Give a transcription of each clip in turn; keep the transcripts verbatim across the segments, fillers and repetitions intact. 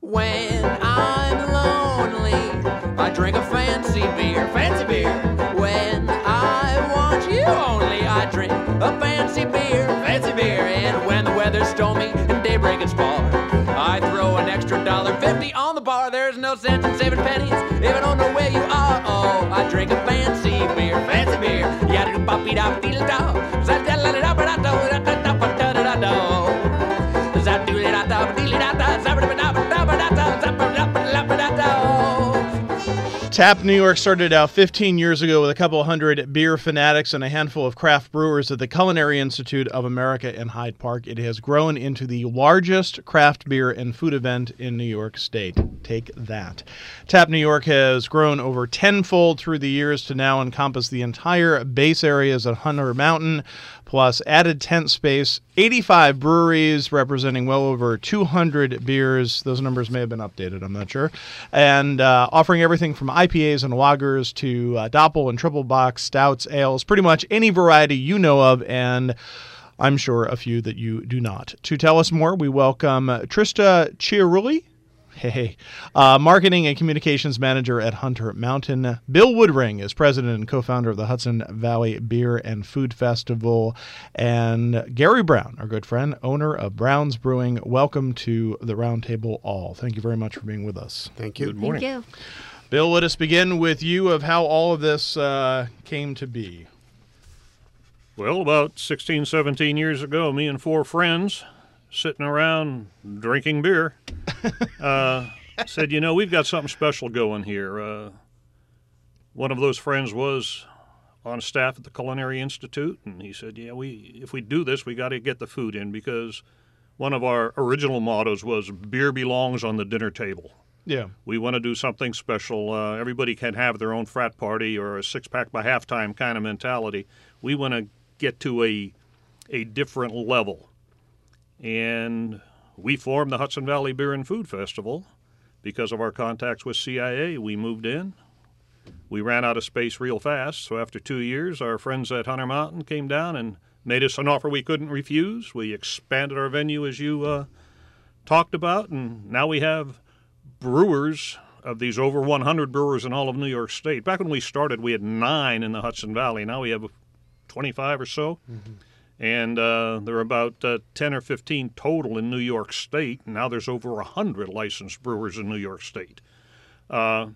When I'm lonely, I drink a fancy beer, fancy beer. When I want you only, I drink a fancy beer, fancy beer. And when the weather's stormy and daybreak is fall, I throw an extra dollar fifty on the bar. There's no sense in saving pennies if I don't know where you are. Oh, I drink a fancy beer, fancy beer. Yada do pop da dee da da da da da da da da da da da da da. Tap New York started out fifteen years ago with a couple hundred beer fanatics and a handful of craft brewers at the Culinary Institute of America in Hyde Park. It has grown into the largest craft beer and food event in New York State. Take that. Tap New York has grown over tenfold through the years to now encompass the entire base areas at Hunter Mountain, plus added tent space, eighty-five breweries representing well over two hundred beers. Those numbers may have been updated, I'm not sure. And uh, offering everything from I P As and lagers to uh, doppel and triple box, stouts, ales, pretty much any variety you know of, and I'm sure a few that you do not. To tell us more, we welcome Trista Chiarulli. Hey, uh, Marketing and Communications Manager at Hunter Mountain. Bill Woodring is President and co-founder of the Hudson Valley Beer and Food Festival. And Gary Brown, our good friend, owner of Brown's Brewing. Welcome to the Roundtable all. Thank you very much for being with us. Thank you. Good morning. Thank you. Bill, let us begin with you of how all of this uh, came to be. Well, about sixteen, seventeen years ago, me and four friends sitting around drinking beer, uh, said, you know, we've got something special going here. Uh, one of those friends was on staff at the Culinary Institute, and he said, yeah, we if we do this, we got to get the food in, because one of our original mottos was beer belongs on the dinner table. Yeah. We want to do something special. Uh, everybody can have their own frat party or a six-pack by halftime kind of mentality. We want to get to a a different level. And we formed the Hudson Valley Beer and Food Festival because of our contacts with C I A. We moved in. We ran out of space real fast. So after two years, our friends at Hunter Mountain came down and made us an offer we couldn't refuse. We expanded our venue, as you uh, talked about, and now we have brewers of these over one hundred brewers in all of New York State. Back when we started, we had nine in the Hudson Valley. Now we have twenty-five or so. Mm-hmm. And uh, there are about uh, ten or fifteen total in New York State. And now there's over one hundred licensed brewers in New York State. Uh,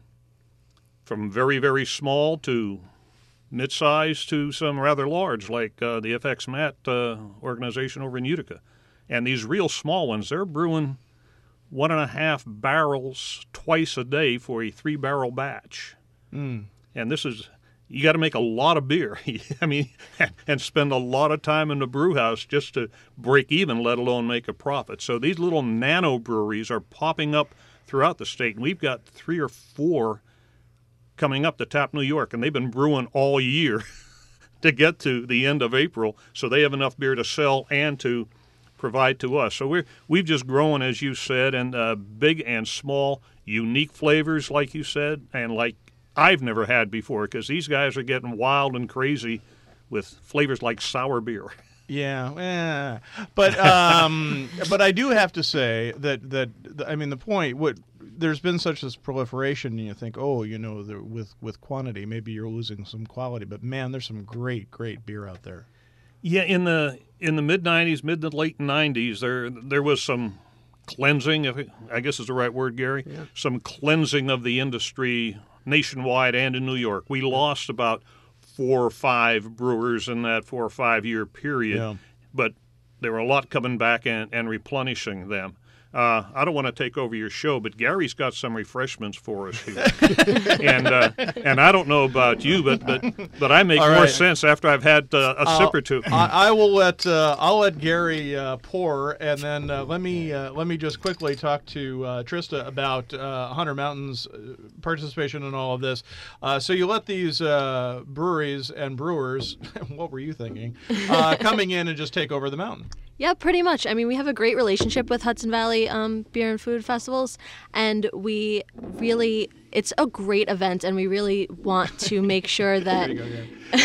from very, very small to mid-size to some rather large, like uh, the F X M A T uh, organization over in Utica. And these real small ones, they're brewing one and a half barrels twice a day for a three-barrel batch. Mm. And this is... You got to make a lot of beer, I mean, and spend a lot of time in the brew house just to break even, let alone make a profit. So these little nano breweries are popping up throughout the state, and we've got three or four coming up to Tap New York, and they've been brewing all year to get to the end of April, so they have enough beer to sell and to provide to us. So we're, we've just grown, as you said, and uh, big and small, unique flavors, like you said, and like I've never had before, because these guys are getting wild and crazy with flavors like sour beer. Yeah, yeah. But um, but I do have to say that that I mean the point. What there's been such this proliferation, and you think, oh, you know, the, with with quantity, maybe you're losing some quality. But man, there's some great, great beer out there. Yeah, in the in the mid nineties, mid to late nineties, there there was some cleansing, if it, I guess is the right word, Gary. Yeah. Some cleansing of the industry nationwide and in New York. We lost about four or five brewers in that four or five year period, yeah. But there were a lot coming back and, and replenishing them. Uh, I don't want to take over your show, but Gary's got some refreshments for us here. and uh, and I don't know about you, but but, but I make All more right. sense after I've had uh, a I'll, sip or two. I, I will let uh, I'll let Gary uh, pour, and then uh, let me uh, let me just quickly talk to uh, Trista about uh, Hunter Mountain's participation in all of this. Uh, so you let these uh, breweries and brewers, what were you thinking, uh, coming in and just take over the mountain? Yeah, pretty much. I mean, we have a great relationship with Hudson Valley um, Beer and Food Festivals, and we really, it's a great event, and we really want to make sure that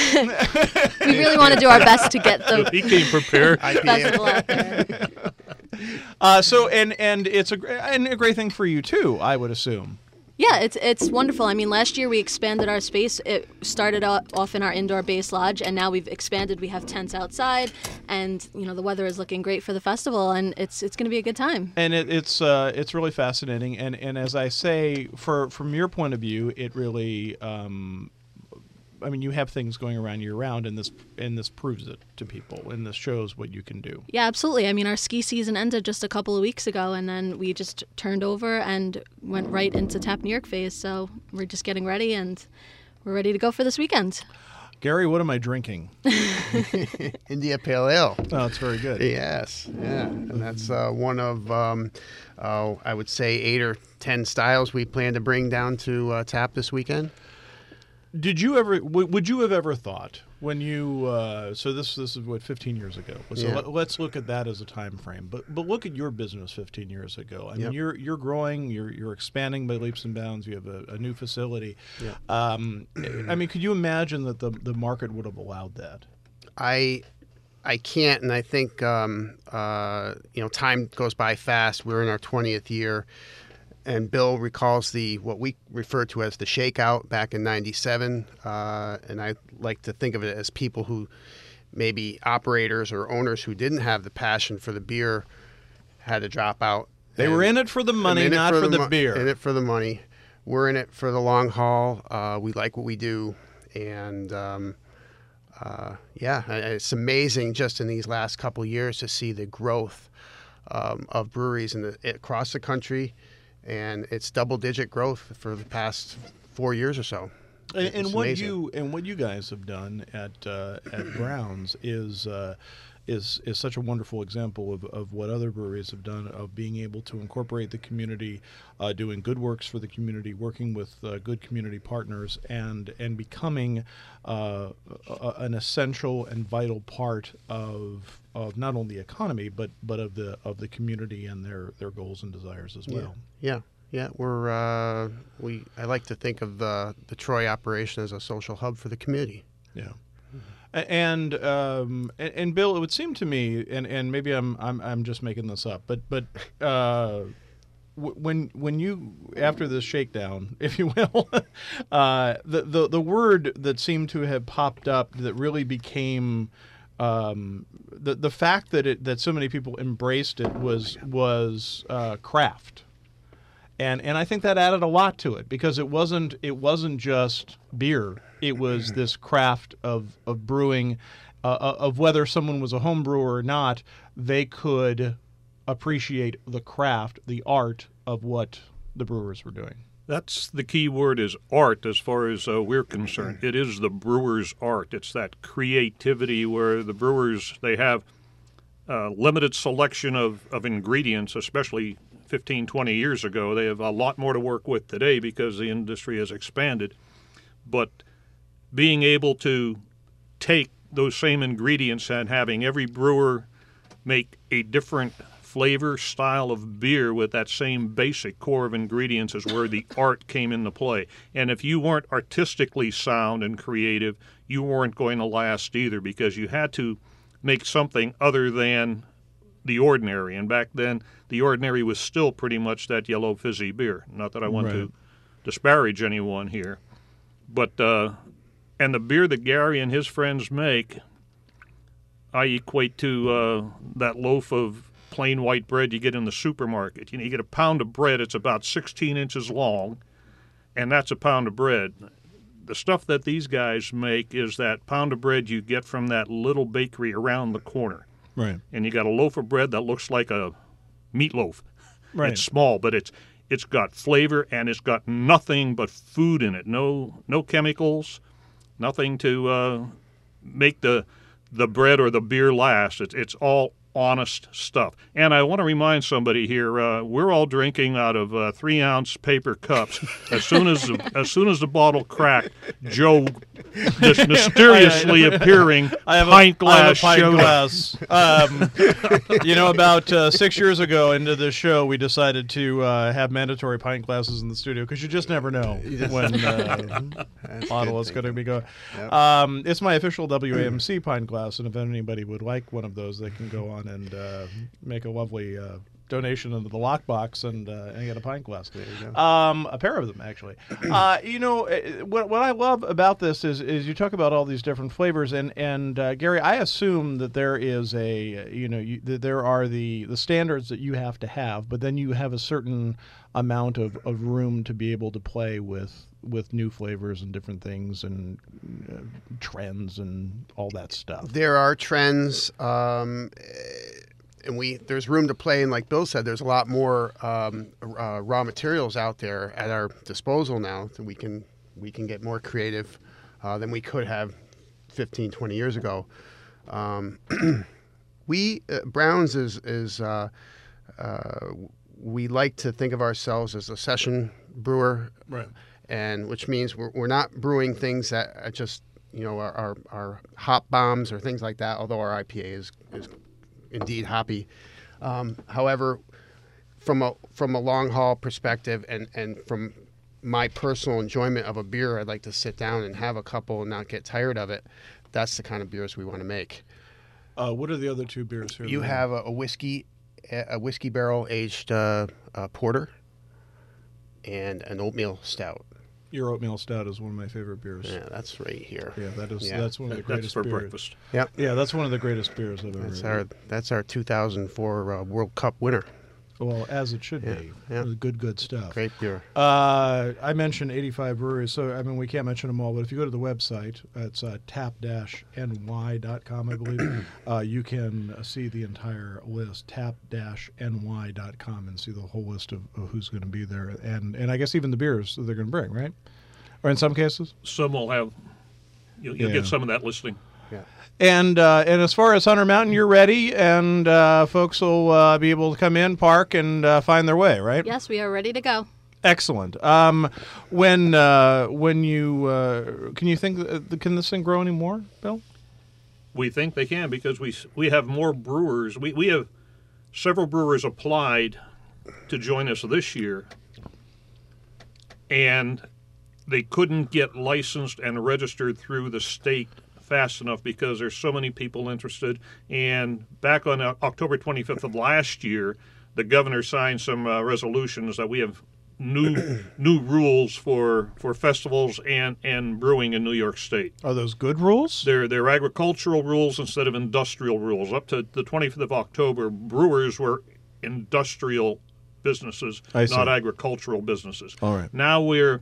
we really want to do our best to get the He came prepared. festival out there. Uh, so and and it's a gr- and a great thing for you too, I would assume. Yeah, it's it's wonderful. I mean, last year we expanded our space. It started o- off in our indoor base lodge, and now we've expanded. We have tents outside, and you know the weather is looking great for the festival, and it's it's going to be a good time. And it, it's uh, it's really fascinating. And, and as I say, for from your point of view, it really. Um, I mean, you have things going around year round, and this and this proves it to people, and this shows what you can do. Yeah, absolutely. I mean, our ski season ended just a couple of weeks ago, and then we just turned over and went right into Tap New York phase. So we're just getting ready, and we're ready to go for this weekend. Gary, what am I drinking? India Pale Ale. Oh, it's very good. Yes, yeah, and that's uh, one of um, uh, I would say eight or ten styles we plan to bring down to uh, Tap this weekend. Did you ever? W- would you have ever thought when you? Uh, so this this is what fifteen years ago. So Yeah. let, let's look at that as a time frame. But but look at your business fifteen years ago. I mean, Yep. you're you're growing. You're you're expanding by leaps and bounds. You have a, a new facility. Um, I mean, could you imagine that the the market would have allowed that? I I can't, and I think um, uh, you know time goes by fast. We're in our twentieth year, and Bill recalls the what we refer to as the shakeout back in ninety-seven, uh, and I like to think of it as people who maybe operators or owners who didn't have the passion for the beer had to drop out. They were in it for the money, in it not for the, mo- beer. In it for the money. We're in it for the long haul. Uh, we like what we do, and um, uh, yeah, it's amazing just in these last couple of years to see the growth um, of breweries in the, across the country, and it's double-digit growth for the past four years or so. And, It's and what amazing. you and what you guys have done at uh, at Browns is uh, is is such a wonderful example of, of what other breweries have done, of being able to incorporate the community, uh, doing good works for the community, working with uh, good community partners, and and becoming uh, a, an essential and vital part of of not only the economy but but of the of the community and their their goals and desires as well. Yeah, yeah, we're uh, we. I like to think of the the Troy operation as a social hub for the community. Yeah. A- And, um, and and Bill, it would seem to me, and, and maybe I'm I'm I'm just making this up, but but uh, w- when when you after this shakedown, if you will, uh, the, the the word that seemed to have popped up that really became um, the the fact that it that so many people embraced it was was uh, craft. And and I think that added a lot to it, because it wasn't it wasn't just beer. It was this craft of of brewing, uh, of whether someone was a home brewer or not, they could appreciate the craft, the art of what the brewers were doing. That's the key word, is art, as far as uh, we're concerned. It is the brewer's art. It's that creativity where the brewers, they have a limited selection of, of ingredients, especially fifteen, twenty years ago. They have a lot more to work with today because the industry has expanded. But being able to take those same ingredients and having every brewer make a different flavor, style of beer with that same basic core of ingredients is where the art came into play. And if you weren't artistically sound and creative, you weren't going to last either, because you had to make something other than the ordinary. And back then, the ordinary was still pretty much that yellow fizzy beer. Not that I want Right. to disparage anyone here. But, uh, and the beer that Gary and his friends make, I equate to uh, that loaf of plain white bread you get in the supermarket. You know, you get a pound of bread, it's about sixteen inches long, and that's a pound of bread. The stuff that these guys make is that pound of bread you get from that little bakery around the corner. Right. And you got a loaf of bread that looks like a meatloaf. Right. It's small, but it's it's got flavor, and it's got nothing but food in it. No no chemicals, nothing to uh, make the the bread or the beer last. It's it's all honest stuff. And I want to remind somebody here, uh, we're all drinking out of uh, three ounce paper cups. As soon as the, as soon as the bottle cracked, Joe, this mysteriously appearing I have pint a, glass I have a showed pint glass. Um, you know, about uh, six years ago into this show, we decided to uh, have mandatory pint glasses in the studio, because you just never know when uh, bottle is going to be going. Yep. Um, it's my official W A M C pint glass, and if anybody would like one of those, they can go on down and uh, make a lovely uh, donation into the lockbox and uh, and get a pint glass. There you go. Um, a pair of them, actually. uh, you know, uh, what what I love about this is is you talk about all these different flavors, and and uh, Gary, I assume that there is a you know you, that there are the the standards that you have to have, but then you have a certain amount of, of room to be able to play with with new flavors and different things and uh, trends and all that stuff. There are trends. Um, And we there's room to play, and like Bill said, there's a lot more um, uh, raw materials out there at our disposal now that we can we can get more creative uh, than we could have fifteen, twenty years ago. Um, we uh, Browns is is uh, uh, we like to think of ourselves as a session brewer, Right. and which means we're we're not brewing things that are just you know are are, are hop bombs or things like that. Although our I P A is is indeed hoppy. Um, however, from a from a long haul perspective and, and from my personal enjoyment of a beer, I'd like to sit down and have a couple and not get tired of it. That's the kind of beers we want to make. Uh, what are the other two beers here? You have a, a whiskey a whiskey barrel aged uh, uh, porter and an oatmeal stout. Your oatmeal stout is one of my favorite beers. Yeah, that's right here. Yeah, that is Yeah. that's one of the That's greatest for beers. breakfast. Yep. Yeah, that's one of the greatest beers I've ever. That's had. our that's our two thousand four uh, World Cup winner. Well, as it should Yeah, be. yeah. Good, good stuff. Great beer. Uh, I mentioned eighty-five breweries, so I mean we can't mention them all. But if you go to the website, it's uh, tap dash N Y dot com, I believe. uh, you can uh, see the entire list, tap dash N Y dot com, and see the whole list of, of who's going to be there, and and I guess even the beers that they're going to bring, right? Or in some cases. Some will have, you'll, you'll Yeah. get some of that listing. Yeah. And uh, and as far as Hunter Mountain, you're ready, and uh, folks will uh, be able to come in, park, and uh, find their way, right? Yes, we are ready to go. Excellent. Um, when uh, when you uh, can you think uh, can this thing grow anymore, Bill? We think they can because we we have more brewers. We we have several brewers applied to join us this year, and they couldn't get licensed and registered through the state fast enough because there's so many people interested. And back on uh, October twenty-fifth of last year, the governor signed some uh, resolutions that we have new new rules for for festivals and and brewing in New York State. Are those good rules? They're, they're agricultural rules instead of industrial rules. Up to the twenty-fifth of October, brewers were industrial businesses, I see. not agricultural businesses. All right. Now we're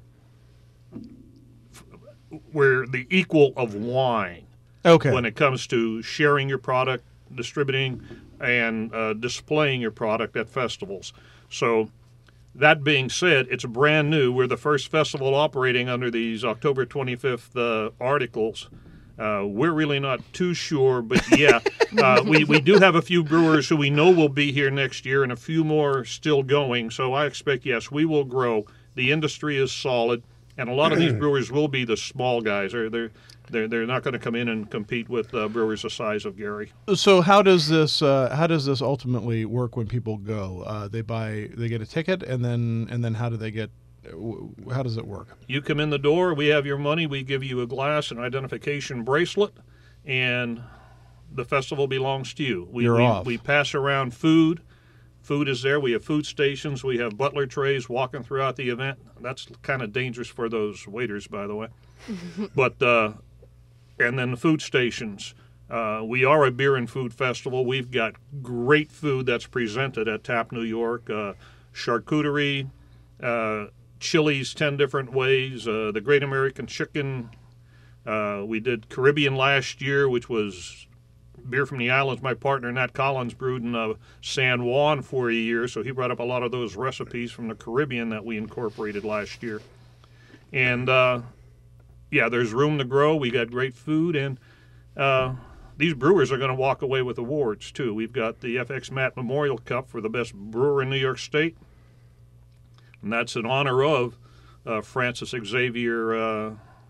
we're the equal of wine Okay. when it comes to sharing your product, distributing, and uh, displaying your product at festivals. So that being said, it's brand new. We're the first festival operating under these October twenty-fifth uh, articles. Uh, we're really not too sure, but yeah, uh, we, we do have a few brewers who we know will be here next year and a few more still going. So I expect, yes, we will grow. The industry is solid, and a lot of these brewers will be the small guys. They're, they're, they're, they're not going to come in and compete with uh, brewers the size of Gary. So how does this uh, how does this ultimately work when people go? Uh, they buy they get a ticket, and then and then how do they get? How does it work? You come in the door, we have your money, we give you a glass, an identification bracelet, and the festival belongs to you. We, You're we, off. we pass around food. Food is there. We have food stations. We have butler trays walking throughout the event. That's kind of dangerous for those waiters, by the way. But uh, and then the food stations. Uh, we are a beer and food festival. We've got great food that's presented at Tap New York. Uh, charcuterie, uh, chilies ten different ways, uh, the Great American Chicken. Uh, we did Caribbean last year, which was beer from the islands. My partner, Nat Collins, brewed in uh, San Juan for a year, so he brought up a lot of those recipes from the Caribbean that we incorporated last year. And, uh, yeah, there's room to grow. We got great food, and uh, these brewers are going to walk away with awards, too. We've got the F X Matt Memorial Cup for the best brewer in New York State, and that's in honor of uh, Francis Xavier uh,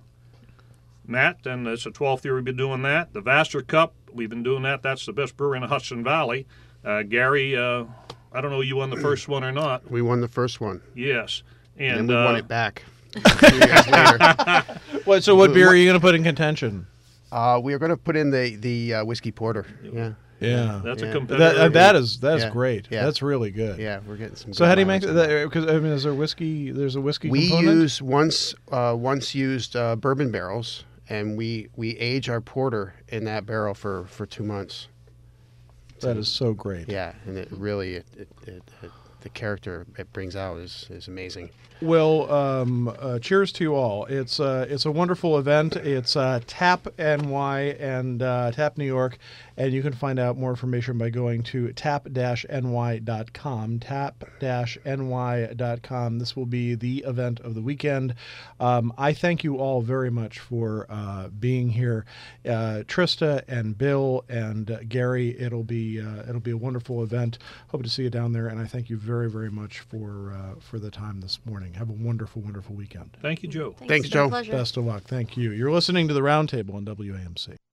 Matt, and it's the twelfth year we've been doing that. The Vassar Cup, we've been doing that. That's the best brewer in the Hudson Valley. Uh, Gary, uh, I don't know you won the first one or not. We won the first one, Yes. and, And, we uh, won it back two years later. What? So what beer are you going to put in contention? Uh, we are going to put in the the uh, whiskey porter. Yeah. Yeah. That's a Yeah. competitor. That, uh, that is that is Yeah. great. Yeah. That's really good. Yeah, we're getting some. So good how do you make mileage on that? Because I mean, is there whiskey? There's a whiskey We component. use once uh, once used uh, bourbon barrels, and we we age our porter in that barrel for, for two months. That is so great. Yeah, and it really it, it, it, it the character it brings out is, is amazing. Well, um, uh, cheers to you all. It's uh, it's a wonderful event. It's uh, Tap N Y and uh, Tap New York, and you can find out more information by going to tap dash N Y dot com. tap dash N Y dot com. This will be the event of the weekend. Um, I thank you all very much for uh, being here, uh, Trista and Bill and uh, Gary. It'll be uh, it'll be a wonderful event. Hope to see you down there, and I thank you very very much for uh, for the time this morning. Have a wonderful, wonderful weekend. Thank you, Joe. Thanks, It's been a Joe. pleasure. Best of luck. Thank you. You're listening to the Roundtable on W A M C.